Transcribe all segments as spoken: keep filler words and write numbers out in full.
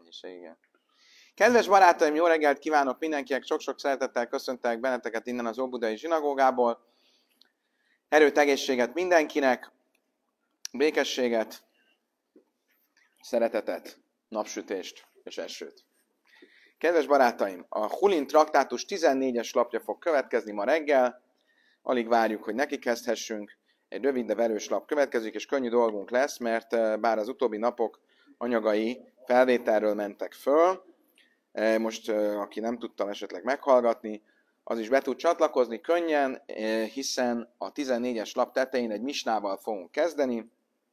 mennyiség, igen. Kedves barátaim, jó reggelt kívánok mindenkinek, sok-sok szeretettel köszöntelek benneteket innen az Óbudai zsinagógából. Erőt, egészséget mindenkinek, békességet, szeretetet, napsütést és esőt. Kedves barátaim, a Hulin traktátus tizennégyes lapja fog következni ma reggel. Alig várjuk, hogy neki kezdhessünk. Egy rövid, de verős lap következik, és könnyű dolgunk lesz, mert bár az utóbbi napok anyagai felvételről mentek föl, most, aki nem tudtam esetleg meghallgatni, az is be tud csatlakozni könnyen, hiszen a tizennégyes lap tetején egy misnával fogunk kezdeni.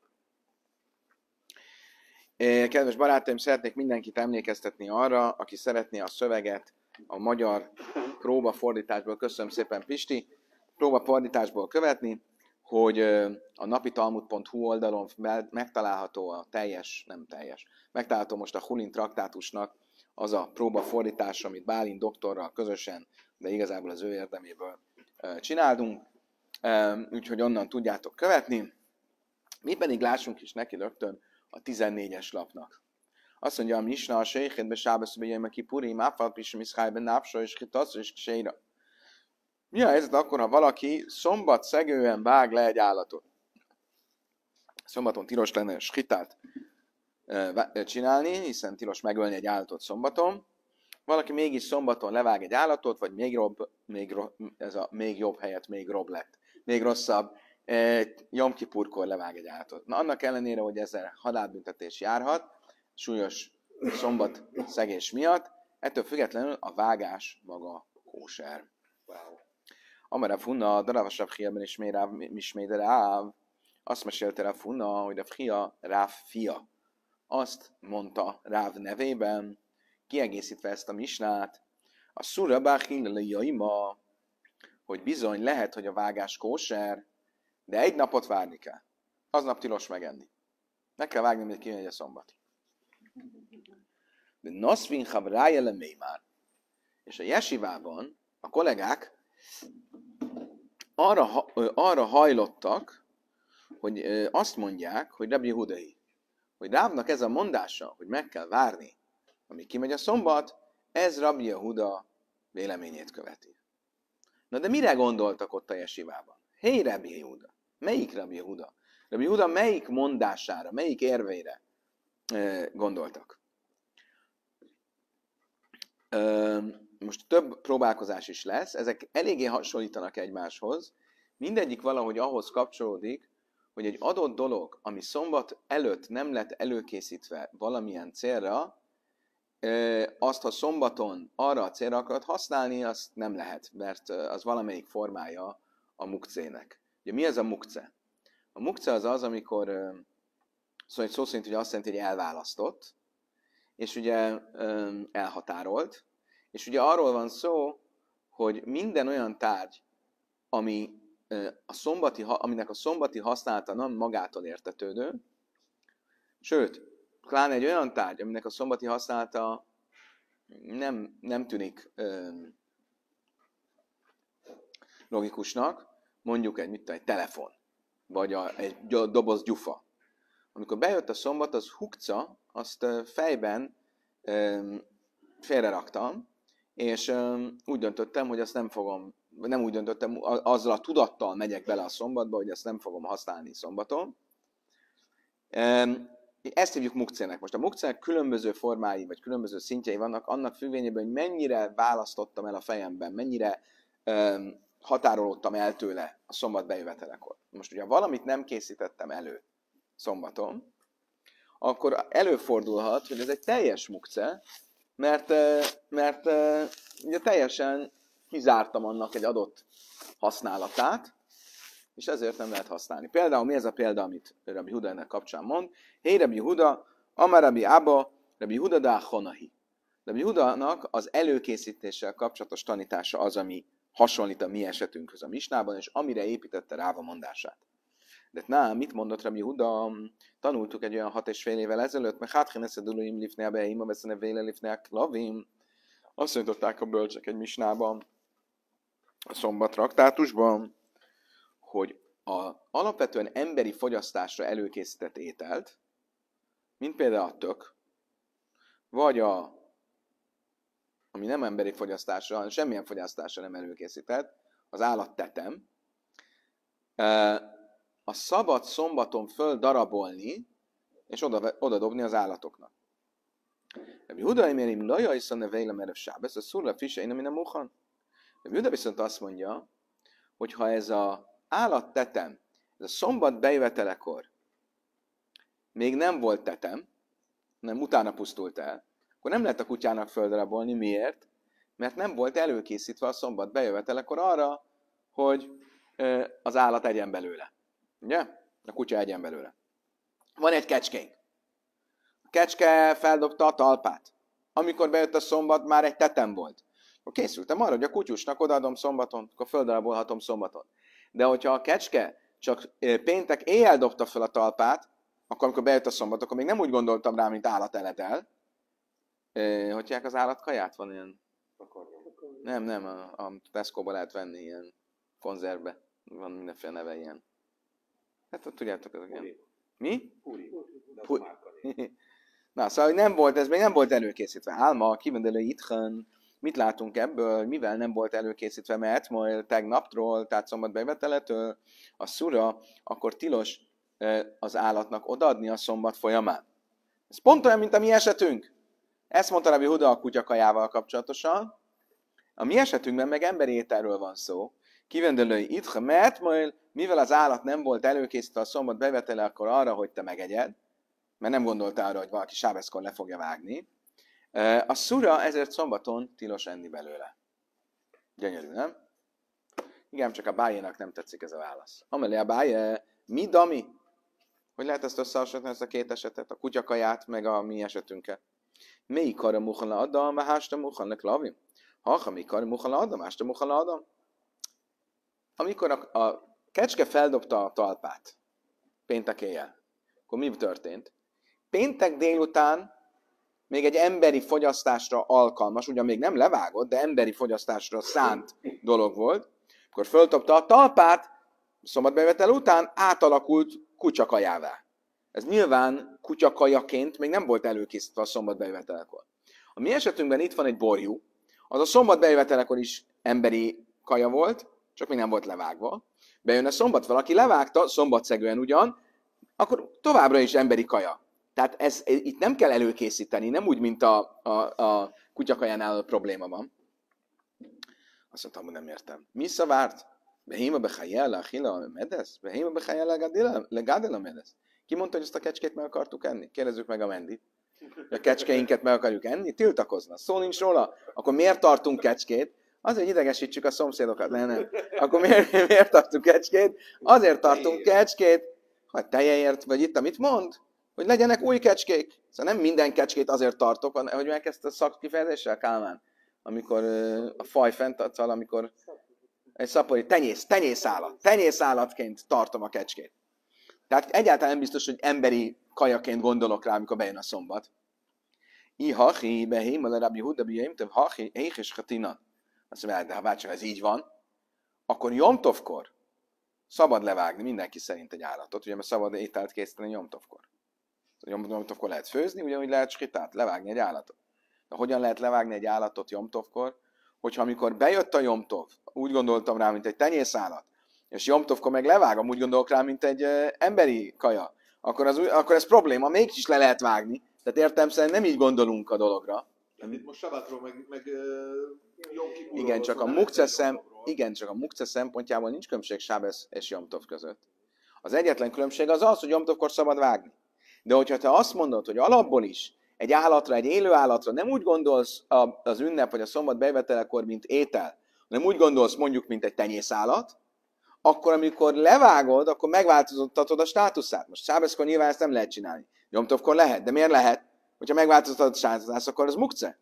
Kedves barátaim, szeretnék mindenkit emlékeztetni arra, aki szeretné a szöveget a magyar próbafordításból, köszönöm szépen Pisti, próbafordításból követni, hogy a napitalmud pont hu oldalon megtalálható a teljes, nem teljes, megtalálható most a Hulin traktátusnak az a próbafordítás, amit Bálint doktorral közösen, de igazából az ő érdeméből csináltunk, úgyhogy onnan tudjátok követni. Mi pedig lássunk is neki rögtön a tizennégyes lapnak. Azt mondja a misna, a sejhétbe sábeszbe jöjjön ki purim, áfal pisim iszhájben nápsra és hitasz és kséra. Mi a helyzet akkor, ha valaki szombat szegően vág le egy állatot? Szombaton tilos lenne skitát csinálni, hiszen tilos megölni egy állatot szombaton. Valaki mégis szombaton levág egy állatot, vagy még jobb, még ro- ez a még jobb helyett még robb lett. Még rosszabb, Jom Kipurkor levág egy állatot. Na annak ellenére, hogy ezzel halálbüntetés járhat, súlyos szombat szegés miatt, ettől függetlenül a vágás maga kóser. Amara funna, daravasabb hiában is misméde ráv. Azt mesélte rá funna, hogy a fia Ráv fia. Azt mondta Ráv nevében, kiegészítve ezt a misnát, a szurabáhillalajaima, hogy bizony lehet, hogy a vágás kóser, de egy napot várni kell. Aznap tilos megenni. Meg kell vágni, hogy kimegy a szombat. De noszvin havrájele már. És a jesivában a kollégák arra, arra hajlottak, hogy azt mondják, hogy Rabbi Jehudai, hogy Rávnak ez a mondása, hogy meg kell várni, amíg kimegy a szombat, ez Rabbi Jehuda véleményét követi. Na de mire gondoltak ott a jesivában? Hé, hey, Rabbi Jehuda! Melyik Rabbi Jehuda? Rabbi Jehuda melyik mondására, melyik érveire e, gondoltak? E, most több próbálkozás is lesz, ezek eléggé hasonlítanak egymáshoz. Mindegyik valahogy ahhoz kapcsolódik, hogy egy adott dolog, ami szombat előtt nem lett előkészítve valamilyen célra, e, azt, ha szombaton arra a célra akarod használni, azt nem lehet, mert az valamelyik formája a mukcének. Ugye mi ez a mukce? A mukce az az, amikor szóval szó szerint ugye azt jelenti, hogy elválasztott, és ugye elhatárolt, és ugye arról van szó, hogy minden olyan tárgy, ami a szombati, aminek a szombati használata nem magától értetődő, sőt, pláne egy olyan tárgy, aminek a szombati használata nem, nem tűnik logikusnak, mondjuk egy, mit, egy telefon, vagy a, egy doboz gyufa. Amikor bejött a szombat, az hukca, azt fejben um, félreraktam, és um, úgy döntöttem, hogy azt nem fogom, nem úgy döntöttem, azzal a tudattal megyek bele a szombatba, hogy ezt nem fogom használni szombaton. Um, ezt hívjuk mukcének. Most a mukcének különböző formái, vagy különböző szintjei vannak, annak függvényében, hogy mennyire választottam el a fejemben, mennyire um, határolódtam el tőle a szombat bejövetelekor. Most ugye valamit nem készítettem elő szombaton, akkor előfordulhat, hogy ez egy teljes mukce, mert, mert ugye teljesen kizártam annak egy adott használatát, és ezért nem lehet használni. Például mi ez a példa, amit Rabbi Huda ennek kapcsán mond? Hé, Rabbi Huda, Amar Rabbi Abba, Rabbi Huda da Honahi. Rabbi Hudának az előkészítéssel kapcsolatos tanítása az, ami hasonlít a mi esetünkhöz a misnában, és amire építette Ráva mondását. De na, mit mondott Rabbi Huda? Tanultuk egy olyan hat és fél évvel ezelőtt, mert hát kéneszeduluim lifnea beima, veszene véle lifnea klavim. Azt mondották a bölcsek egy misnában, a szombat traktátusban, hogy a alapvetően emberi fogyasztásra előkészített ételt, mint például a tök, vagy a, ami nem emberi fogyasztásra, semmilyen fogyasztásra nem előkészített, az állat tetem, a szabad szombaton föl darabolni, és oda, oda dobni az állatoknak. Rabbi Huda érim laja iszan ne vejlem erev sábesz, a szurla fise én, ami nem muhan. Rabbi Huda viszont azt mondja, hogy ha ez az állattetem, ez a szombat bejövetelekor még nem volt tetem, nem utána pusztult el, akkor nem lehet a kutyának földarabolni. Miért? Mert nem volt előkészítve a szombat bejövetelekor arra, hogy az állat egyen belőle. Ugye? A kutya egyen belőle. Van egy kecskénk. A kecske feldobta a talpát. Amikor bejött a szombat, már egy tetem volt. Akkor készültem arra, hogy a kutyusnak odaadom szombaton, akkor földarabolhatom szombaton. De hogyha a kecske csak péntek éjjel dobta fel a talpát, akkor amikor bejött a szombat, akkor még nem úgy gondoltam rá, mint állat eletel. Hogy hívják az állatkaját? Van ilyen... Nem, nem, a, a Tesco-ba lehet venni ilyen konzervbe. Van mindenféle neve ilyen. Hát tudjátok, ezek ilyen. Mi? Puri. Puri. Na, szóval hogy nem volt, ez még nem volt előkészítve. Álma, kivendelő itthon, mit látunk ebből, mivel nem volt előkészítve, mert majd tegnaptól, tehát szombat beveteletől, a szura, akkor tilos az állatnak odaadni a szombat folyamán. Ez pont olyan, mint a mi esetünk. Ezt mondta Rabbi Huda a kutyakajával kapcsolatosan. A mi esetünkben meg emberi ételről van szó. Kivendelői itthon, mert majd mivel az állat nem volt előkészítve a szombat bevetele, akkor arra, hogy te megegyed, mert nem gondoltál arra, hogy valaki sábeszkor le fogja vágni. A szura ezért szombaton tilos enni belőle. Gyönyörű, nem? Igen, csak a bájénak nem tetszik ez a válasz. Amelé a bájé, mi dami? Hogy lehet ezt összehasonlítani, ezt a két esetet? A kutyakaját, meg a mi esetünket. Melyik arra muhan le adam, másta muhan le klavim? Ha, melyik arra muhan le adam, másta muhan le adam? Amikor a, a kecske feldobta a talpát, péntek éjjel, akkor mi történt? Péntek délután még egy emberi fogyasztásra alkalmas, ugyan még nem levágott, de emberi fogyasztásra szánt dolog volt, akkor föltopta a talpát, szombatbevétel után átalakult kutyakajává. Ez nyilván kutyakajaként még nem volt előkészítve a szombatbevételekor. A mi esetünkben itt van egy borjú, az a szombatbevételekor is emberi kaja volt, csak még nem volt levágva. Bejön a szombat, valaki levágta, szombatszegően ugyan, akkor továbbra is emberi kaja. Tehát ez, itt nem kell előkészíteni, nem úgy, mint a, a, a kutyakajánál a probléma van. Azt mondtam, hogy nem értem. Mi szavárt? Behima bechajel le achila medesz? Behima bechajel le gádel medesz? Ki mondta, hogy ezt a kecskét meg akartuk enni? Kérdezzük meg a Mendit. A kecskeinket meg akarjuk enni? Tiltakozna. Szó nincs róla. Akkor miért tartunk kecskét? Azért, hogy idegesítsük a szomszédokat. Nem, nem. Akkor miért, miért tartunk kecskét? Azért tartunk kecskét, hogy tejeért, vagy itt, amit mond, hogy legyenek új kecskék. Szóval nem minden kecskét azért tartok, hogy megkezdte a szakkifejezéssel, Kálmán? Amikor uh, a faj fenntartszal, amikor egy szapori tenyész, tenyészállat, tenyészállatként tartom a kecskét. Tehát egyáltalán nem biztos, hogy emberi kajaként gondolok rá, amikor bejön a szombat. I hachi behém, a Rabbi Huda bijaim, több hachi, éh és hatina. Azt mondja, de ha bárcsak ez így van, akkor Jomtovkor szabad levágni mindenki szerint egy állatot, ugye, mert szabad ételt készíteni Jomtovkor. Jomtovkor lehet főzni, ugyanúgy lehet skitát, levágni egy állatot. De hogyan lehet levágni egy állatot Jomtovkor? Hogyha amikor bejött a Jomtov, úgy gondoltam rá, mint egy tenyészállat, és Jomtovkor meg levágom, úgy gondolok rá, mint egy uh, emberi kaja, akkor, az, akkor ez probléma, mégis le lehet vágni. Tehát értelemszerűen nem így gondolunk a dologra. Nem, itt most sabatról, meg, meg uh, Jom Kipurról. Igen, csak a mukce szem, igen, csak a mukce szempontjából nincs különbség Sábesz és Jomtov között. Az egyetlen különbség az az, hogy Jomtovkor szabad vágni. De hogyha te azt mondod, hogy alapból is egy állatra, egy élő állatra nem úgy gondolsz az ünnep vagy a szombat bejövetelekor, mint étel, hanem úgy gondolsz mondjuk, mint egy tenyészállat, akkor amikor levágod, akkor megváltoztatod a státuszát. Most Sábeszkor nyilván ezt nem lehet csinálni. Jomtovkor lehet, de miért lehet? Hogyha megváltoztatod a státuszát, akkor az mukce.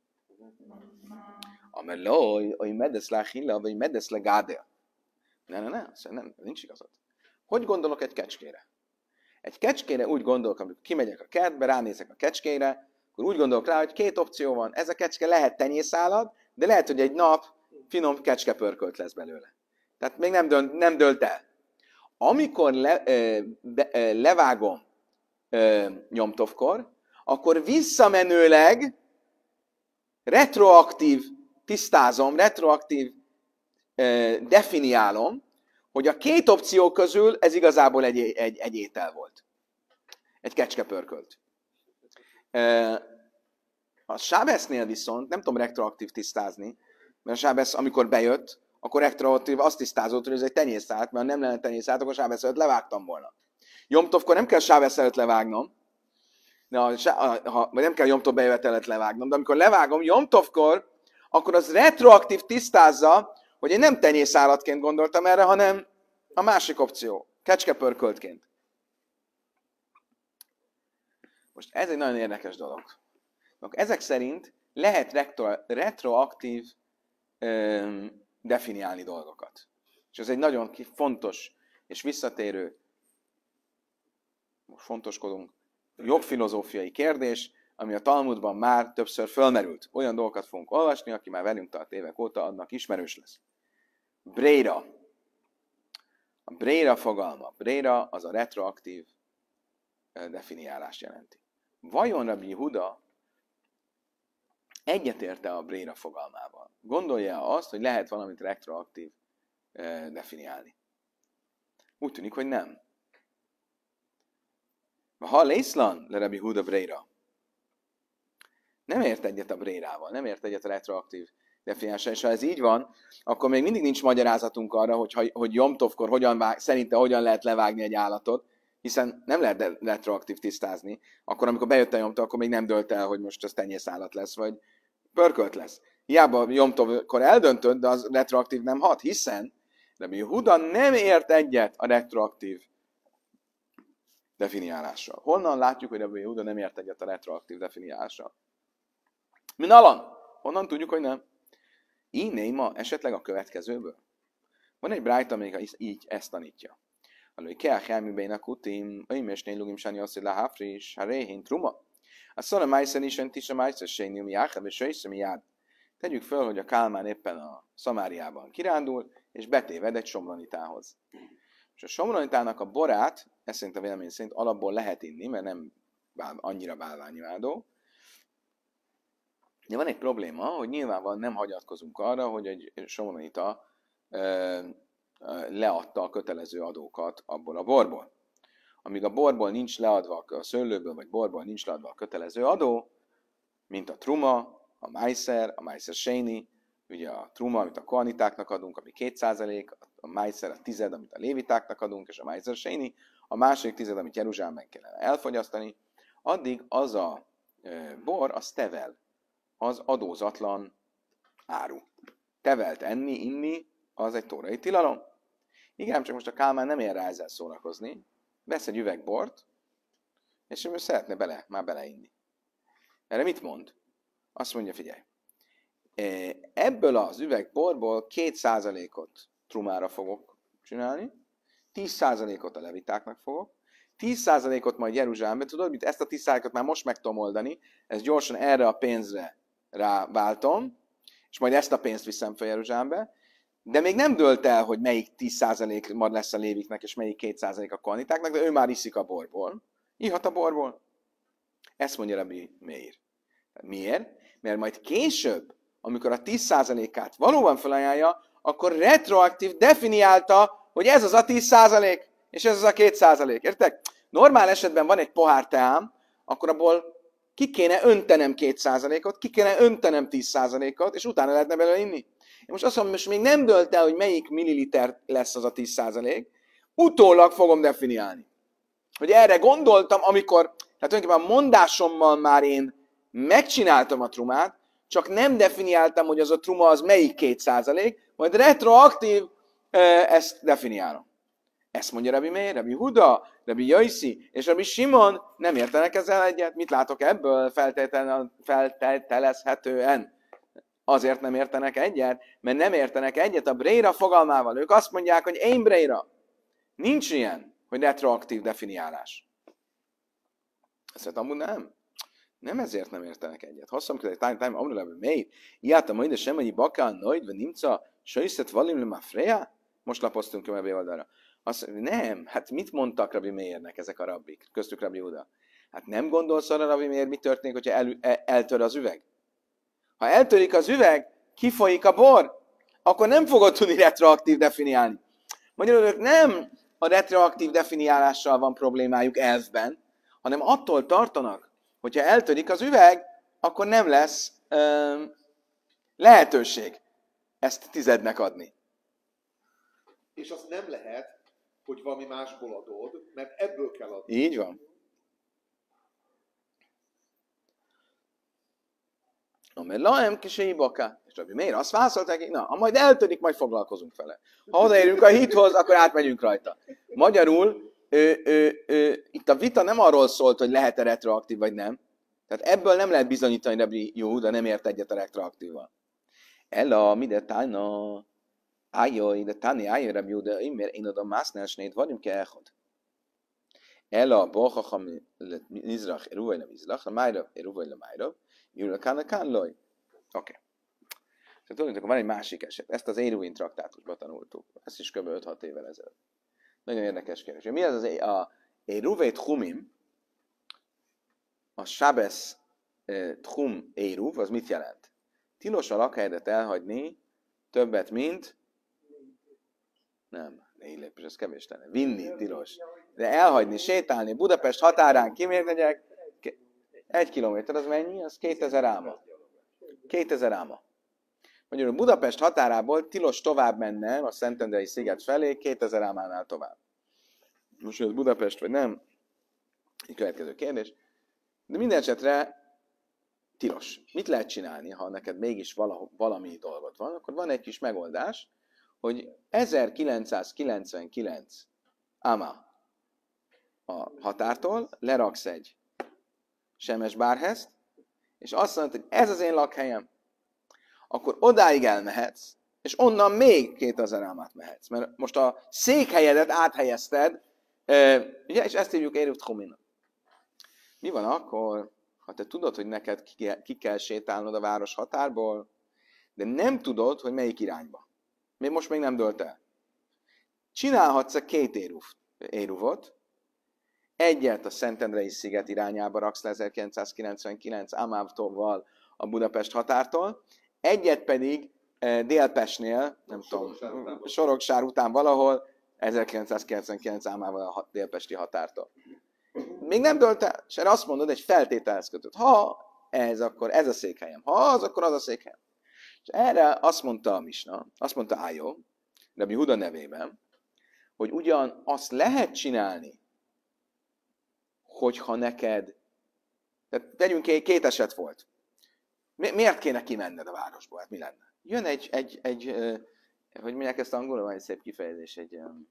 Ameló, hogy medesz le hilla, vagy medesz le gádel. Ne, ne, ne, nem, nincs igazad. Hogy gondolok egy kecskére? Egy kecskére úgy gondolok, amikor kimegyek a kertbe, ránézek a kecskére, akkor úgy gondolok rá, hogy két opció van. Ez a kecske lehet tenyészállat, de lehet, hogy egy nap finom kecskepörkölt lesz belőle. Tehát még nem dölt, nem dölt el. Amikor le, ö, be, ö, levágom ö, Jomtovkor, akkor visszamenőleg retroaktív tisztázom, retroaktív eh, definiálom, hogy a két opció közül ez igazából egy, egy, egy étel volt. Egy kecskepörkölt. Eh, a sábesznél viszont nem tudom retroaktív tisztázni, mert a sábesz, amikor bejött, akkor retroaktív azt tisztázott, hogy ez egy tenyészállat, mert ha nem lenne tenyészállat, akkor sábesz előtt levágtam volna. Jomtovkor nem kell sábesz előtt levágnom, de ha, ha, vagy nem kell Jomtov bejövet előtt levágnom, de amikor levágom Jomtovkor, akkor az retroaktív tisztázza, hogy én nem tenyészállatként gondoltam erre, hanem a másik opció, kecskepörköltként. Most ez egy nagyon érdekes dolog. Ezek szerint lehet retro, retroaktív öm, definiálni dolgokat. És ez egy nagyon fontos és visszatérő, most fontoskodunk, jogfilozófiai kérdés, ami a Talmudban már többször fölmerült. Olyan dolgokat fogunk olvasni, aki már velünk tart évek óta, annak ismerős lesz. Bréra. A bréra fogalma. Bréra az a retroaktív definiálást jelenti. Vajon Rabbi Yehuda egyetérte a bréra fogalmával? Gondolja azt, hogy lehet valamit retroaktív definiálni? Úgy tűnik, hogy nem. Ha lészlan le Rabbi Yehuda bréra. Nem ért egyet a brérával, nem ért egyet a retroaktív definiálással, és ha ez így van, akkor még mindig nincs magyarázatunk arra, hogy, hogy Jomtovkor hogyan vág, szerinte hogyan lehet levágni egy állatot, hiszen nem lehet retroaktív tisztázni. Akkor, amikor bejött a Jomtov, akkor még nem dölt el, hogy most az tenyészállat lesz, vagy pörkölt lesz. Hiába Jomtovkor eldöntött, de az retroaktív nem hat, hiszen Rabbi Yehuda nem ért egyet a retroaktív definiálással. Honnan látjuk, hogy Rabbi Yehuda nem ért egyet a retroaktív definiálással? Min alan? Honnan tudjuk, hogy nem? Így ma esetleg a következőből. Van egy brájta, még így ezt tanítja. Alói kell helműbein a kutim, öjmesnél lugim sani azt, hogy lahafris, ha réhén truma. A szala májszen is önt is a májszen sejni, ami jáhab, és sejszem jád. Tegyük föl, hogy a Kálmán éppen a Szamáriában kirándul, és betéved egy somlanitához. És a somlanitának a borát, ez szerint a vélemény szerint alapból lehet inni, mert nem annyira bálványimádó. De van egy probléma, hogy nyilvánvalóan nem hagyatkozunk arra, hogy egy somlonita leadta a kötelező adókat abból a borból. Amíg a borból nincs leadva, a szőlőből vagy borból nincs leadva a kötelező adó, mint a truma, a májszer, a májszer séni, ugye a truma, amit a koanitáknak adunk, ami két százalék, a májszer a tized, amit a lévitáknak adunk, és a májszer séni, a második tized, amit Jeruzsálemben kellene elfogyasztani, addig az a e, bor, az tevel, az adózatlan áru. Tevelt enni, inni, az egy tórai tilalom. Igen, csak most a Kálmán nem ér rá ezzel szórakozni, vesz egy üveg bort, és ő szeretne bele, már beleinni. Erre mit mond? Azt mondja, figyelj, ebből az üvegborból két százalékot trumára fogok csinálni, tíz százalékot a levitáknak fogok, tíz százalékot majd Jeruzsálembe, tudod, mit ezt a tíz százalékot már most meg tudom oldani, ezt gyorsan erre a pénzre ráváltom, és majd ezt a pénzt viszem fel Jeruzsálembe, de még nem dölt el, hogy melyik tíz százalék majd lesz a léviknek, és melyik két százalék a koanitáknak, de ő már iszik a borból. Ihat a borból. Ezt mondja Rabbi Meir. Miért? Mert majd később, amikor a tíz százalékát valóban felajánlja, akkor retroaktív definiálta, hogy ez az a tíz százalék, és ez az a két százalék. Értek? Normál esetben van egy pohár teám, akkor abból ki kéne öntenem két százalékot, ki kéne öntenem tíz százalékot, és utána lehetne belőle inni. Én most azt mondom, most még nem dölt el, hogy melyik milliliter lesz az a tíz százalék, utólag fogom definiálni. Hogy erre gondoltam, amikor, tehát tulajdonképpen a mondásommal már én megcsináltam a trumát, csak nem definiáltam, hogy az a truma az melyik két százalék, majd retroaktív ezt definiálom. Ezt mondja Rabbi Meir, Rabbi Huda, Rabbi Jaiszi és Rabbi Simon nem értenek ezzel egyet. Mit látok ebből feltételezhetően? Azért nem értenek egyet, mert nem értenek egyet a bréra fogalmával. Ők azt mondják, hogy én bréra. Nincs ilyen, hogy retroaktív definiálás. Ezt amúgy nem. Nem ezért nem értenek egyet. Hosszam között, time, time, amúgy Rabbi Meir. Ijáta majd a semennyi bakán, noid, vagy nimca, söjszet valim le mafreja? Most lapoztunk a oldalra. Azt mondja, nem, hát mit mondtak Rabbi Meirnek ezek a rabbik, köztük Rabbi Huda? Hát nem gondolsz arra, Rabbi, miért mi történik, hogyha el, el, eltör az üveg? Ha eltörik az üveg, kifolyik a bor, akkor nem fogod tudni retroaktív definiálni. Magyarul ők nem a retroaktív definiálással van problémájuk elfben, hanem attól tartanak, hogyha eltörik az üveg, akkor nem lesz ö, lehetőség ezt tizednek adni. És azt nem lehet, hogy valami másból adod, mert ebből kell adni. Így van. Na, mert laem kisei baká. És Rabbi Meir azt válaszolt neki, na, ha majd eltörik, majd foglalkozunk vele. Ha odaérünk a hithoz, akkor átmegyünk rajta. Magyarul, ő, ő, ő, itt a vita nem arról szólt, hogy lehet-e retroaktív, vagy nem. Tehát ebből nem lehet bizonyítani, Rabbi Yehuda nem ért egyet a retroaktívval. Ella, mi de tájna, ájjaj, de táni ájjaj, Rabbi Yehuda, mert én oda másznál snét vagyunk ke echod. Ella, bohacham, nizrach, eruvaj le mizrach, májrav, eruvaj le májrav, Júlva kán, kán loj. Oké. Okay. Tehát tulajdonképpen van egy másik eset. Ezt az Éruvin traktátusban tanultuk. Ezt is kb. öt-hat évvel ezelőtt. Nagyon érdekes kérdés. Mi az az a Éruvei Tchumim? A Sábesz Tchum Éruv, az mit jelent? Tilos a lakhelyedet elhagyni többet, mint... Nem, négy lépés, ez kevés lenne. Vinni tilos. De elhagyni, sétálni, Budapest határán kimér megyek, egy kilométer, az mennyi? Az kétezer áma. kétezer áma. Magyarul Budapest határából tilos tovább menne a Szentendrei sziget felé, kétezer ámánál tovább. Most, hogy ez Budapest vagy nem, egy következő kérdés. De minden esetre tilos. Mit lehet csinálni, ha neked mégis vala, valami dolgot van? Akkor van egy kis megoldás, hogy ezerkilencszázkilencvenkilenc áma a határtól leraksz egy Semesbárhezt, és azt mondod, hogy ez az én lakhelyem, akkor odáig elmehetsz, és onnan még kétezer ámát mehetsz. Mert most a székhelyedet áthelyezted, ugye, és ezt hívjuk Éruv Tchuminak. Mi van akkor, ha te tudod, hogy neked ki kell sétálnod a város határból, de nem tudod, hogy melyik irányba. Még most még nem dölt el. Csinálhatsz két éruv, éruvot, egyet a Szentendrei sziget irányába raksz le ezerkilencszázkilencvenkilenc Ámávtóval a Budapest határtól, egyet pedig eh, Délpestnél, nem Soroksár tudom, után. Soroksár után valahol, ezerkilencszázkilencvenkilenc Ámával a délpesti határtól. Még nem dölt el, és erre azt mondod, egy feltételhez kötött. Ha ez, akkor ez a székhelyem. Ha az, akkor az a székhelyem. És erre azt mondta a Misna, azt mondta Ájó, Rabbi Huda nevében, hogy ugyan azt lehet csinálni, hogyha neked, tehát tegyünk ki, két eset volt. Mi, miért kéne kimenned a városból? Hát mi lenne? Jön egy, egy, egy uh, hogy mondják ezt angolul, van egy szép kifejezés, egy, um,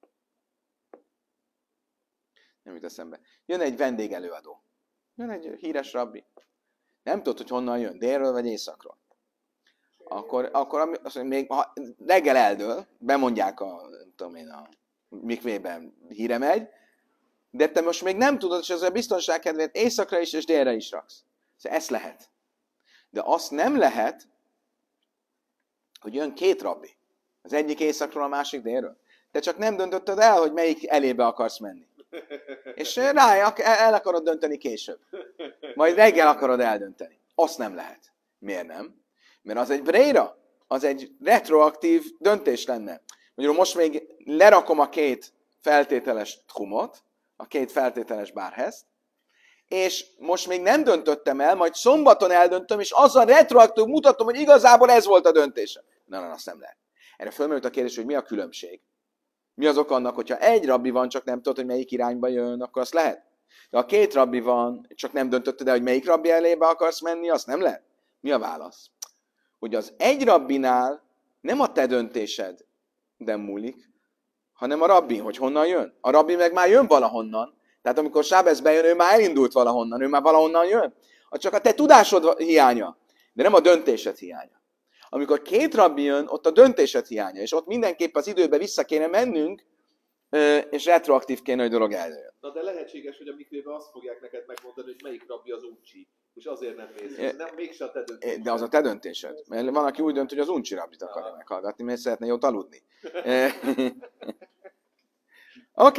nem jut eszembe. Jön egy vendégelőadó. Jön egy híres rabbi. Nem tudod, hogy honnan jön, délről vagy északról. Akkor, akkor azt mondja, még ha reggel eldől, bemondják a, nem tudom én, a mikvében híre megy, de te most még nem tudod, és ezzel a biztonság kedvéért északra is és délre is raksz. Szóval ezt lehet. De azt nem lehet, hogy jön két rabbi. Az egyik északról, a másik délről. Te csak nem döntötted el, hogy melyik elébe akarsz menni. És rá el akarod dönteni később. Majd reggel akarod eldönteni. Azt nem lehet. Miért nem? Mert az egy bréra, az egy retroaktív döntés lenne. Magyarul most még lerakom a két feltételes tchumot, a két feltételes bárhezt, és most még nem döntöttem el, majd szombaton eldöntöm, és azzal retroaktív mutatom, hogy igazából ez volt a döntése. Na, na, azt nem lehet. Erre fölmerült a kérdés, hogy mi a különbség. Mi az ok annak, hogyha egy rabbi van, csak nem tudod, hogy melyik irányba jön, akkor azt lehet. De ha két rabbi van, csak nem döntötted el, hogy melyik rabbi elébe akarsz menni, azt nem lehet. Mi a válasz? Hogy az egy rabbinál nem a te döntésed de múlik, hanem a rabbi, hogy honnan jön. A rabbi meg már jön valahonnan. Tehát amikor Sábesz bejön, ő már elindult valahonnan, ő már valahonnan jön. Az csak a te tudásod hiánya, de nem a döntésed hiánya. Amikor két rabbi jön, ott a döntésed hiánya, és ott mindenképp az időbe vissza kéne mennünk, és retroaktív kéne, hogy dolog eljön. Na de lehetséges, hogy a mikvében azt fogják neked megmondani, hogy melyik rabbi az uncsi, és azért nem mész. Ez nem, mégse a te döntésed. De az a te döntésed. Mert van, aki úgy dönt, hogy az uncsi rabbit akarja meghallgatni, mert szeretne jót aludni. Oké, okay.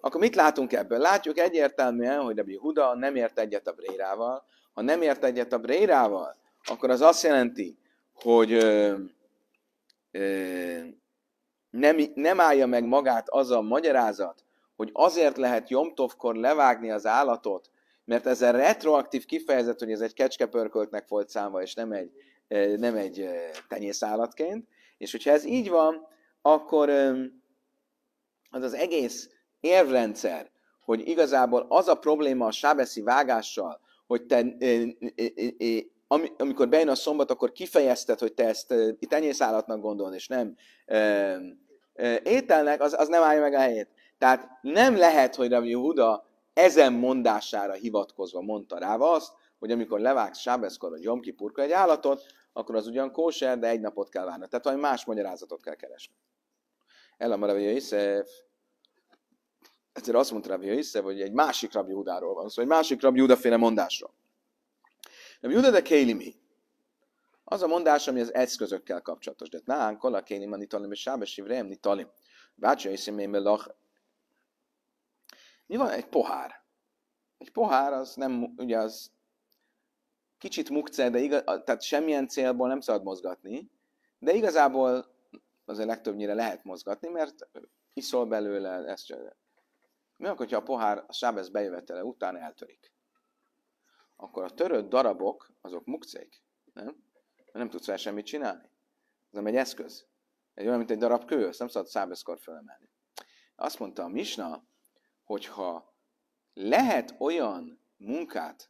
akkor mit látunk ebből? Látjuk egyértelműen, hogy Rabbi Huda nem ért egyet a Brérával. Ha nem ért egyet a Brérával, akkor az azt jelenti, hogy ö, ö, nem, nem állja meg magát az a magyarázat, hogy azért lehet Jomtovkor levágni az állatot, mert ez a retroaktív kifejezet, hogy ez egy kecskepörköltnek volt számva, és nem egy, nem egy tenyészállatként. És hogyha ez így van, akkor az az egész érvrendszer, hogy igazából az a probléma a sábeszi vágással, hogy te, amikor bejön a szombat, akkor kifejezted, hogy te ezt tenyészállatnak gondolod, és nem ételnek, az, az nem állja meg a helyét. Tehát nem lehet, hogy Rabbi Huda ezen mondására hivatkozva mondta rá azt, hogy amikor levágsz sábeszkor vagy Jom Kipurkor egy állatot, akkor az ugyan kóser, de egy napot kell várni. Tehát valami más magyarázatot kell keresni. Elam Rabbi Yosef. Egyszer azt mondta Rabbi Yosef, hogy egy másik Rabbi Hudáról van szó, szóval egy másik Rabbi Huda féle mondásról. Rabbi Huda de Kélimi. Az a mondás, ami az eszközökkel kapcsolatos. De nán, kolla Kélim, anitalim, és sábesi vrem, nitalim. Bácsa Yosef, mémelach. Mi van? Egy pohár. Egy pohár az nem, ugye az kicsit mukce, de igaz, tehát semmilyen célból nem szabad mozgatni, de igazából azért legtöbbnyire lehet mozgatni, mert iszol belőle, ezt csinálja. Mi akkor, hogyha a pohár a sábesz bejövetele után eltörik? Akkor a törött darabok, azok mukcék, nem? Mert nem tudsz vele semmit csinálni. Ez nem egy eszköz. Egy olyan, mint egy darab kő, azt nem szabad sábeszkor fölemelni. Azt mondta a Misna, hogyha lehet olyan munkát,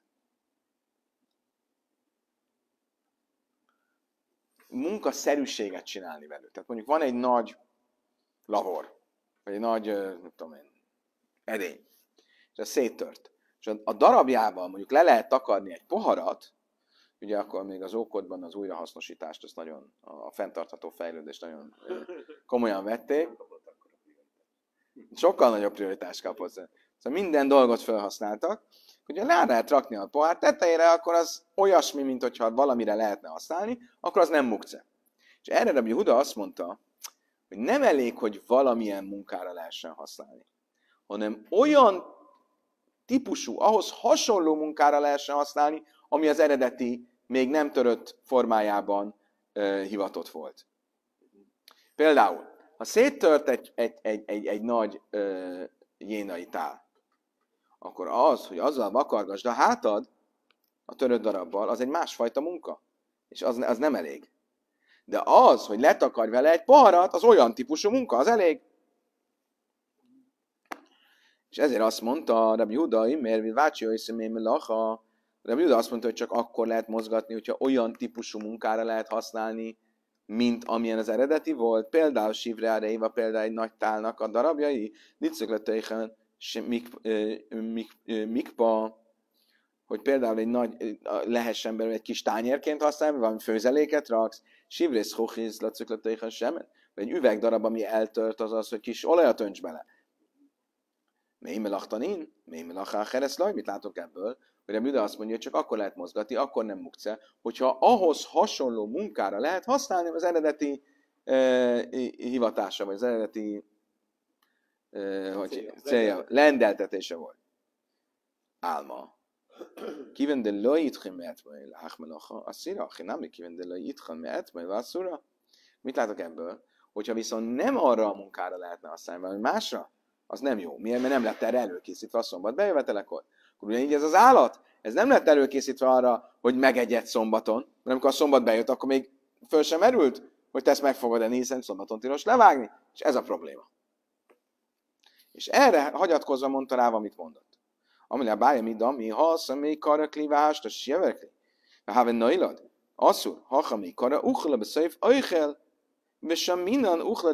munkaszerűséget csinálni velük. Tehát mondjuk van egy nagy lahor, vagy egy nagy, nem tudom én, edény, és ez széttört. És a darabjával mondjuk le lehet takarni egy poharat, ugye akkor még az ókodban az újrahasznosítást, ezt nagyon, a fenntartható fejlődést nagyon komolyan vették. Sokkal nagyobb prioritást kapott. Szóval minden dolgot felhasználtak, hogyha le lehet rakni a pohár tetejére, akkor az olyasmi, mint hogyha valamire lehetne használni, akkor az nem mukce. És erre Rabbi Huda azt mondta, hogy nem elég, hogy valamilyen munkára lehessen használni, hanem olyan típusú, ahhoz hasonló munkára lehessen használni, ami az eredeti, még nem törött formájában uh, hivatott volt. Például, ha széttört egy, egy, egy, egy, egy nagy uh, jénai tál, akkor az, hogy azzal vakargasd a hátad, a törött darabbal, az egy másfajta munka. És az, az nem elég. De az, hogy letakarj vele egy poharat, az olyan típusú munka, az elég. És ezért azt mondta Rabbi Huda, mert vácsi oiszemém lacha. Rabbi Huda azt mondta, hogy csak akkor lehet mozgatni, hogyha olyan típusú munkára lehet használni, mint amilyen az eredeti volt. Például Sivre Areiva, például egy nagy tálnak a darabjai, Nicökleteichen, Mik, mik, mikpa, hogy például egy nagy, lehessen belőle egy kis tányérként használni, valami főzeléket raksz, sivrész hochiz, lacökleteichen sem, vagy egy üvegdarab, ami eltört, az az, hogy kis olajat önts bele. Mély melachtanin, mély melachá kereszlaj, mit látok ebből? Hogy a Buda azt mondja, hogy csak akkor lehet mozgatni, akkor nem mukce, hogyha ahhoz hasonló munkára lehet használni az eredeti eh, hivatása, vagy az eredeti Uh, hogy célja, célja, lendeltetése volt. Álma. Kiven de lo yitchem me'etmai l'achmelacha, asszira, chinami kiven de lo yitchem me'etmai l'aszura. Mit látok ebből? Hogyha viszont nem arra a munkára lehetne használni, valami másra, az nem jó. Miért? Mert nem lett erre előkészítve a szombat bejövetelekor. Akkor ugyanígy ez az állat, ez nem lett előkészítve arra, hogy megegyed szombaton, mert amikor a szombat bejött, akkor még föl sem merült, hogy te ezt meg fogod enni, hiszen szombaton tilos levágni, és ez a probléma. És erre hagyatkozva mondta rá, amit mondott. Amilyen bája mi dami, ha személy kara klivást, a sieverkli. Ha haven nailad, asszur, ha hamé kara, uchla beszéf, ajchel, és minan uchla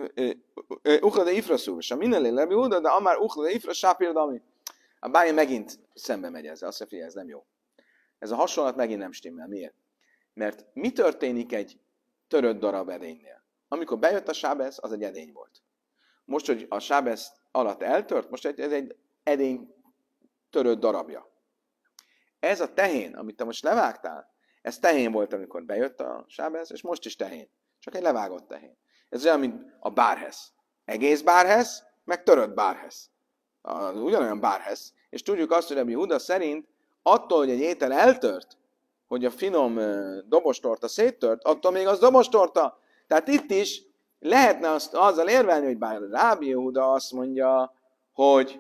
de ifraszú, és minan lélebi oda, de amár uchla de ifra sápír dami. A bája megint szembe megy ezzel, azt mondja, ez nem jó. Ez a hasonlat megint nem stimmel. Miért? Mert mi történik egy törött darab edénynél? Amikor bejött a sábesz, az egy edény volt. Most, hogy a sábesz alatt eltört, most ez egy edény törött darabja. Ez a tehén, amit te most levágtál, ez tehén volt, amikor bejött a sábesz, és most is tehén. Csak egy levágott tehén. Ez olyan, mint a bárhez. Egész bárhez, meg törött bárhez. az ugyanolyan bárhez, és tudjuk azt, hogy Rabbi Huda szerint attól, hogy egy étel eltört, hogy a finom dobostorta széttört, attól még az dobostorta. Tehát itt is lehetne azt, azzal érvelni, hogy bár Rabbi Huda azt mondja, hogy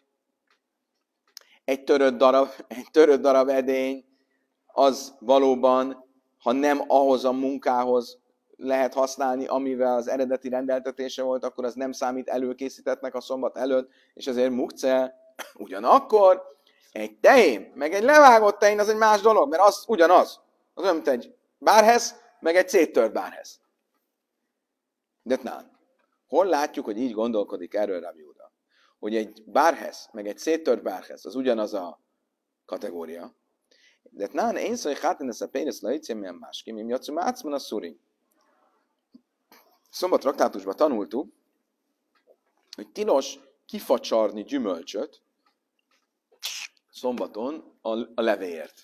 egy törött darab, egy törött darab edény, az valóban, ha nem ahhoz a munkához lehet használni, amivel az eredeti rendeltetése volt, akkor az nem számít előkészítettnek a szombat előtt, és ezért mukce. Ugyanakkor egy tehén, meg egy levágott tehén, az egy más dolog, mert az ugyanaz. Az olyan, mint egy bárhez, meg egy széttört bárhez. De nem. Hol látjuk, hogy így gondolkodik erről Rabbi Huda? Hogy egy bárhez, meg egy széttört bárhez, az ugyanaz a kategória. De nem, én szóval, hogy hát ez a pénz lejtszém, milyen másképp, mi miatt szóval átszman a szuri. Szombat traktátusban tanultuk, hogy tilos kifacsarni gyümölcsöt szombaton a, a levéért.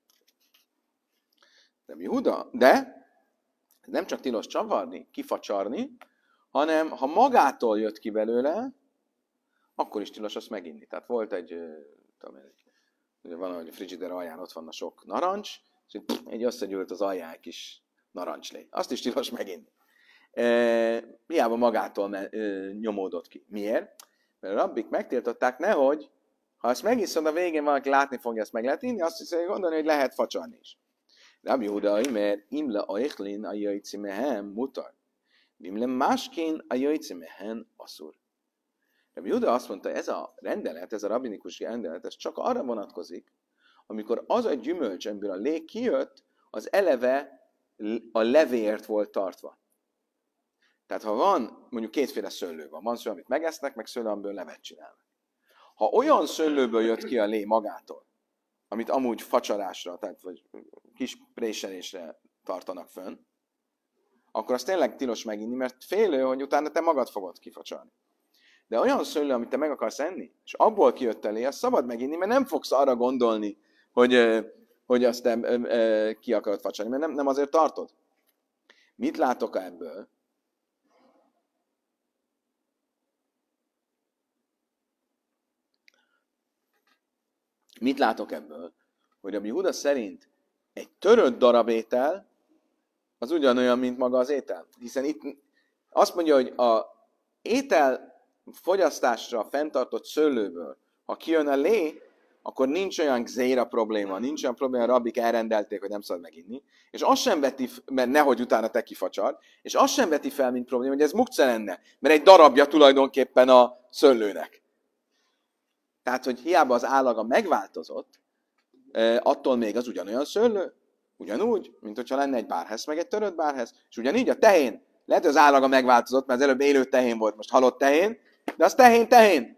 Rabbi Huda, de nem csak tilos csavarni, kifacsarni, hanem ha magától jött ki belőle, akkor is tilos azt meginni. Tehát volt egy, tudom, ugye van, hogy a frigider alján ott van a sok narancs, és egy összegyűlt az alján egy kis narancslé. Azt is tilos meginni. E, hiába magától e, nyomódott ki. Miért? Mert a rabbik megtiltották, nehogy, ha ezt megiszod, a végén valaki látni fogja, ezt meg lehet inni, azt hiszi, hogy gondolni, hogy lehet facsarni is. Rabbi Huda, mert imle aichlin a jöjci mehen mutar. Imle máskin a jöjci mehen aszur. Rabbi Huda azt mondta, ez a rendelet, ez a rabbinikus rendelet, ez csak arra vonatkozik, amikor az a gyümölcs, amiből a lé kijött, az eleve a levéért volt tartva. Tehát ha van, mondjuk kétféle szőlő van, van szőlő, amit megesznek, meg szőlő, amiből levet csinálnak. Ha olyan szőlőből jött ki a lé magától, amit amúgy facsarásra, tehát vagy kis préselésre tartanak fönn, akkor azt tényleg tilos meginni, mert félő, hogy utána te magad fogod kifacsarni. De olyan szőlő, amit te meg akarsz enni, és abból kijött a lé, azt szabad meginni, mert nem fogsz arra gondolni, hogy, hogy azt te ki akarod facsarni, mert nem, nem azért tartod. Mit látok ebből? Mit látok ebből? Hogy Rabbi Huda szerint egy törött darab étel az ugyanolyan, mint maga az étel. Hiszen itt azt mondja, hogy a étel fogyasztásra fenntartott szőlőből, ha kijön a lé, akkor nincs olyan gzéra probléma, nincs olyan probléma, a rabbik elrendelték, hogy nem szabad meginni, és azt sem veti, mert nehogy utána te kifacsard, és azt sem veti fel, mint probléma, hogy ez mukce lenne, mert egy darabja tulajdonképpen a szőlőnek. Tehát, hogy hiába az állaga megváltozott, attól még az ugyanolyan szőlő, ugyanúgy, mint hogyha lenne egy bárhez, meg egy törött bárhez, és ugyanígy a tehén, lehet, hogy az állaga megváltozott, mert az előbb élő tehén volt, most halott tehén, de az tehén, tehén.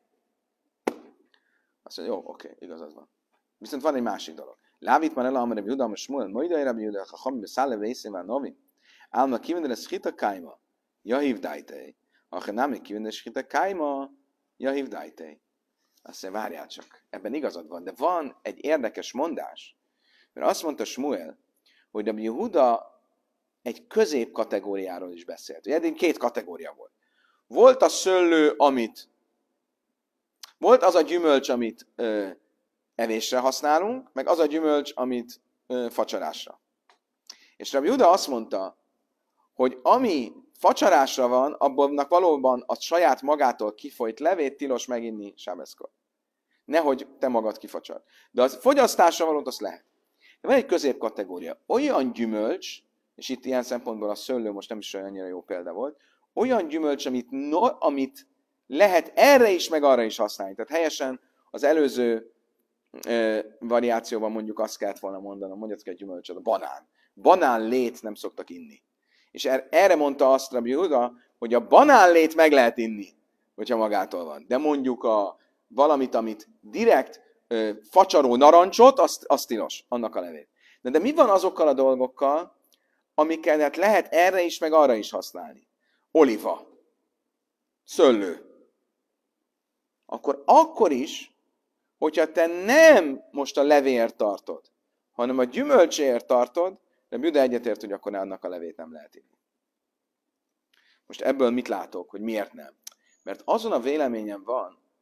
Azt mondja, jó, oké, igaz, az van. Viszont van egy másik dolog. Lávit már el, amire Rabbi Huda, most Smuel, Moidai Rabbi Huda, ha Chacham beszállev részével novi, álma kivendele schita kájma, jahiv dajtei, ha nem kivendele schita kájma, jahiv dajtei. Azt mondja, várjál csak, ebben igazad van, de van egy érdekes mondás, mert azt mondta Smuel, hogy Rabbi Huda egy középkategóriáról is beszélt. Ugye eddig két kategória volt. Volt a szőlő, amit volt az a gyümölcs, amit ö, evésre használunk, meg az a gyümölcs, amit ö, facsarásra. És Rabbi Huda azt mondta, hogy ami facsarásra van, abban valóban a saját magától kifolyt levét tilos meginni sábeszkor. Nehogy te magad kifacsar. De az fogyasztásra valót azt lehet. De van egy középkategória. Olyan gyümölcs, és itt ilyen szempontból a szőlő most nem is annyira jó példa volt, olyan gyümölcs, amit, no, amit lehet erre is, meg arra is használni. Tehát helyesen az előző e, variációban mondjuk azt kellett volna mondanom, mondjatok egy gyümölcsöt, a banán. Banánlét nem szoktak inni. És er, erre mondta azt Rabbi Huda, hogy a banánlét meg lehet inni, hogyha magától van. De mondjuk a valamit, amit direkt e, facsaró narancsot, azt, azt tilos, annak a levét. De, de mi van azokkal a dolgokkal, amiket lehet erre is, meg arra is használni? Oliva, szőlő. Akkor akkor is, hogyha te nem most a levéért tartod, hanem a gyümölcséért tartod, de Huda egyetért, hogy akkor annak a levét nem lehet inni. Most ebből mit látok, hogy miért nem? Mert azon a véleményem van,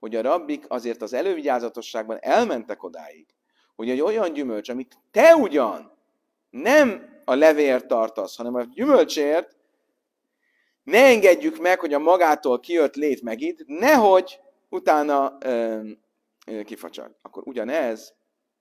hogy a rabbik azért az elővigyázatosságban elmentek odáig, hogy egy olyan gyümölcs, amit te ugyan nem a levélért tartasz, hanem a gyümölcsért, ne engedjük meg, hogy a magától kijött lét megid, nehogy utána ö, ö, kifacsar. Akkor ugyanez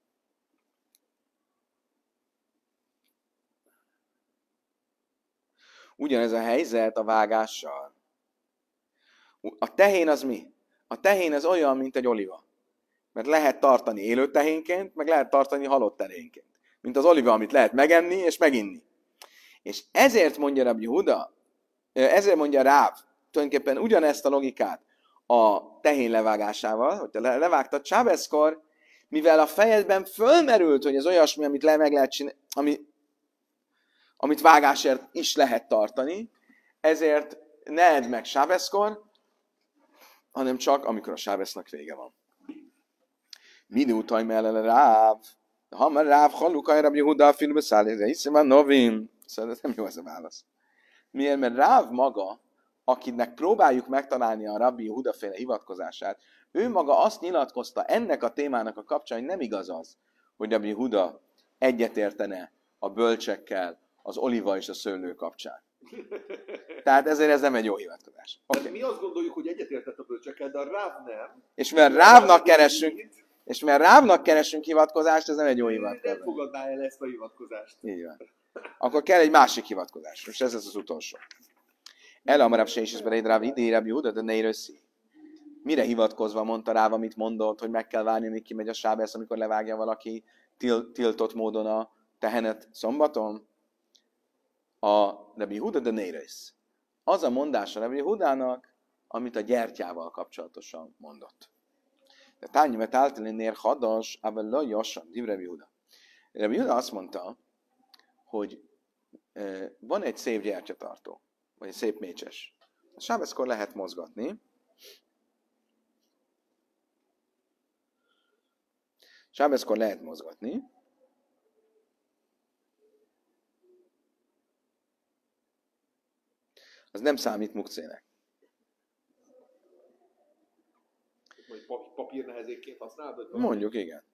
ugyanez a helyzet a vágással. A tehén az mi? A tehén az olyan, mint egy oliva. Mert lehet tartani élő tehénként, meg lehet tartani halott tehénként. Mint az oliva, amit lehet megenni és meginni. És ezért mondja Rabbi Huda, ezért mondja Ráv, tulajdonképpen ugyanezt a logikát a tehén levágásával, hogy te levágtad sábeszkor, mivel a fejedben fölmerült, hogy ez olyasmi, amit le meg lehet csinálni, ami, amit vágásért is lehet tartani, ezért ne edd meg sábeszkor, hanem csak amikor a sábesznak vége van. Midő utaj mellene Ráv, ha már Ráv halukaj Rabbi Huda filmbe szállítja, hiszem a novim. Szóval ez nem jó ez a válasz. Miért? Mert Ráv maga, akinek próbáljuk megtalálni a Rabbi Huda féle hivatkozását, ő maga azt nyilatkozta ennek a témának a kapcsán, hogy nem igaz az, hogy Rabbi Huda egyetértene a bölcsekkel az oliva és a szőlő kapcsán. Tehát ezért ez nem egy jó hivatkozás. Okay. Mi azt gondoljuk, hogy egyetértett a bölcsekkel, de a Ráv nem. És mert Rávnak keresünk, és mert Rávnak keresünk hivatkozást, ez nem egy jó hivatkozás. Nem fogadná el ezt a hivatkozást. Így van. Akkor kell egy másik hivatkozás. Most ez az az utolsó. El amarab se is beléd Ráv idé, Rabbi Huda, de ne érőszi. Mire hivatkozva mondta Ráv, amit mondott, hogy meg kell várni, míg kimegy a sábesz, amikor levágja valaki til- tiltott módon a tehenet szombaton? A Rabbi Huda, de ne érőszi. Az a mondás a Rabbi Hudának, amit a gyertyával kapcsolatosan mondott. De tányimet általénér hadas, ával lajassan, div Rabbi Huda. Rabbi Huda azt mondta, hogy e, van egy szép gyertyatartó, vagy egy szép mécses. A sábeszkor lehet mozgatni. Sábeszkor lehet mozgatni. Az nem számít mukcének. Vagy papír nehezékként használod? Mondjuk, igen.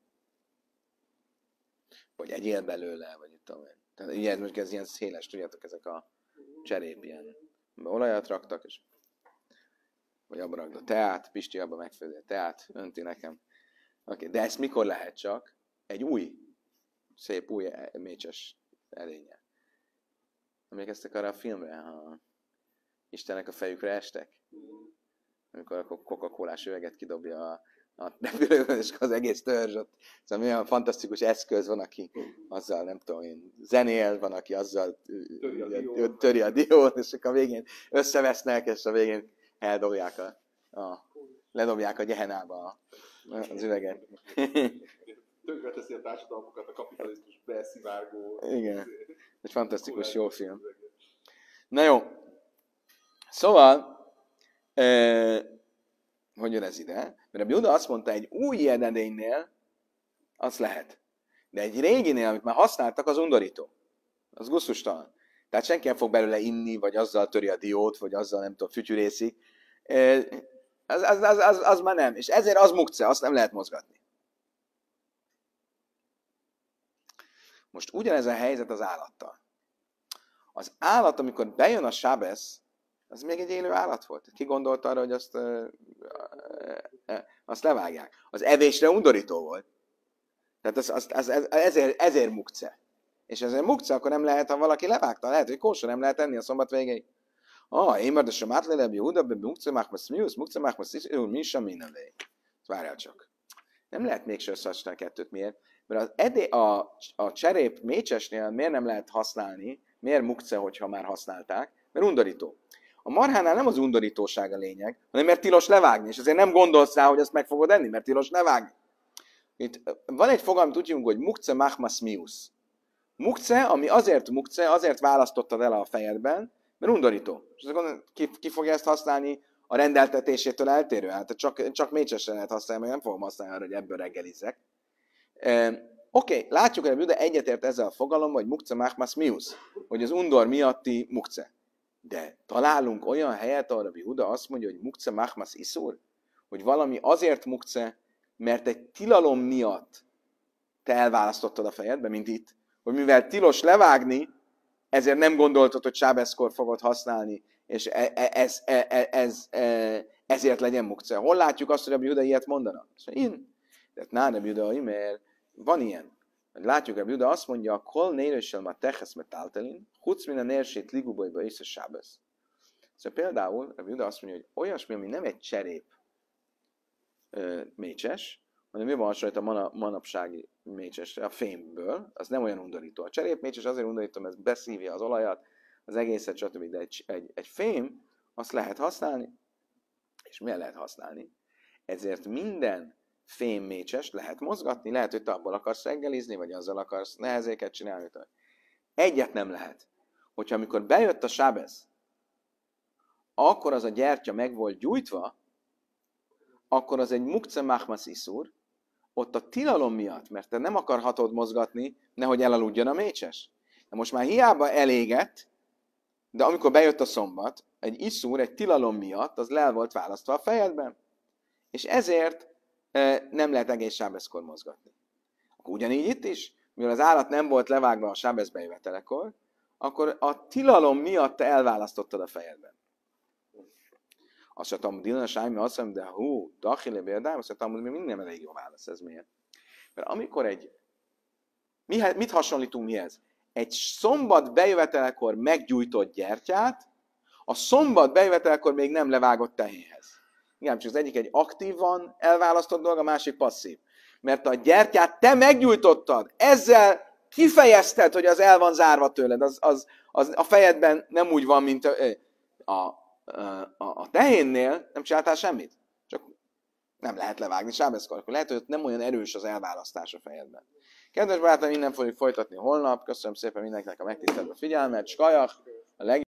Vagy egyél belőle, vagy itt tudom én. Tehát ilyen, most ez ilyen széles, tudjátok, ezek a cserép ilyen. Olajat raktak, és vagy abba rakd a teát, Pisti abba megfőzi a teát, önti nekem. Okay. De ezt mikor lehet csak? Egy új, szép új mécses erénye. Emlékeztek arra a filmre, ha Istenek a fejükre estek? Amikor a Coca-Colás üveget kidobja a, a repülőn, és az egész törzs ott. Szóval milyen fantasztikus eszköz van, aki azzal, nem tudom én, zenél, van, aki azzal töri a, dió. töri a diót, és akkor a végén összevesznek, és a végén eldobják a, a ledobják a gyehenába az üveget. Tönkreteszi a társadalmukat a kapitalizmus beszivárgó. Igen, egy fantasztikus jó film. Na jó, szóval, eh, hogy jön ez ide? Mert a Biuda azt mondta, egy új ilyen edénynél az lehet. De egy réginél, amit már használtak, az undorító. Az gusztustalan. Tehát senki nem fog belőle inni, vagy azzal töri a diót, vagy azzal nem tudom, fütyűrészik. Eh, az, az, az, az, az már nem. És ezért az mukce, azt nem lehet mozgatni. Most ugyanez a helyzet az állattal. Az állat, amikor bejön a sábesz, az még egy élő állat volt. Ki gondolt arra, hogy azt, ö, ö, ö, azt levágják? Az evésre undorító volt. Tehát az, az, az, az, ezért, ezért mukce. És ezért mukce, akkor nem lehet, ha valaki levágta. Lehet, hogy kósor nem lehet enni a szombat végéig. Ah, én már de sem átlélebb, Júda, be mukce, mákmasz miusz, mukce, mákmasz is, ő, mi sem minden vég. Várjál csak. Nem lehet mégsem összehasonlítani a kettőt. Miért? Mert az edé, a, a cserép mécsesnél miért nem lehet használni, miért mukce, hogyha már használták? Mert undorító. A marhánál nem az undorítóság a lényeg, hanem mert tilos levágni, és azért nem gondolsz rá, hogy ezt meg fogod enni, mert tilos levágni. Itt van egy fogalmat, úgy hívunk, hogy mukce machmas mius. Mukce, ami azért mukce, azért választottad el a fejedben, mert undorító. És akkor ki, ki fogja ezt használni a rendeltetésétől eltérő? Hát csak, csak mécsesen lehet használni, mert nem fogom használni arra, hogy ebből reggelizek. E, Oké, okay, látjuk, hogy a Biuda egyetért ezzel a fogalom, hogy mukce machmas mius, hogy az undor miatti mukce. De találunk olyan helyet, ahol a Biuda azt mondja, hogy mukce machmas iszur, hogy valami azért mukce, mert egy tilalom miatt te elválasztottad a fejedbe, mint itt, hogy mivel tilos levágni, ezért nem gondoltad, hogy sábeszkor fogod használni, és ez, ez, ez, ez, ezért legyen mukce. Hol látjuk azt, hogy a Júda ilyet mondana? Én. Tehát nár a Júda, mert van ilyen. Látjuk, a Júda azt mondja, kol nérősel ma techesz metáltelin, huc min a nérsét ligubajba is a sábesz. Szóval például a Júda azt mondja, hogy olyasmi, ami nem egy cserép ö, mécses, hanem mi van hasonlít a manapsági mécsesre, a fémből, az nem olyan undorító. A cserépmécses azért undorító, mert ez beszívja az olajat, az egészet, stb. De egy, egy, egy fém, azt lehet használni, és milyen lehet használni? Ezért minden fémmécses lehet mozgatni, lehet, hogy te abból akarsz reggelizni, vagy azzal akarsz nehezéket csinálni. Egyet nem lehet. Hogyha amikor bejött a sábesz, akkor az a gyertya meg volt gyújtva, akkor az egy mukce machmas iszur, ott a tilalom miatt, mert te nem akarhatod mozgatni, nehogy elaludjon a mécses. De most már hiába elégett, de amikor bejött a szombat, egy iszúr, egy tilalom miatt, az le volt választva a fejedben. És ezért e, nem lehet egész sábeszkor mozgatni. Akkor ugyanígy itt is, mivel az állat nem volt levágva a sábesz bejövetelekor, akkor a tilalom miatt te elválasztottad a fejedben. Azt mondtam, Dilna Sájmi azt mondja, de hú, dachile bérdáim, azt mondtam, hogy még nem elég jó válasz, ez miért? Mert amikor egy, mit hasonlítunk mihez? Egy szombat bejövetelekor meggyújtott gyertyát, a szombat bejövetelekor még nem levágott tehénhez. Igen, csak az egyik egy aktívan elválasztott dolog, a másik passzív. Mert a gyertyát te meggyújtottad, ezzel kifejezted, hogy az el van zárva tőled, az, az, az a fejedben nem úgy van, mint a, a A, a tehénnél nem csináltál semmit, csak nem lehet levágni sábeszkor, akkor lehet, hogy ott nem olyan erős az elválasztás a fejedben. Kedves barátaim, innen fogjuk folytatni holnap. Köszönöm szépen mindenkinek a megtisztelő figyelmet. Skajach, a leg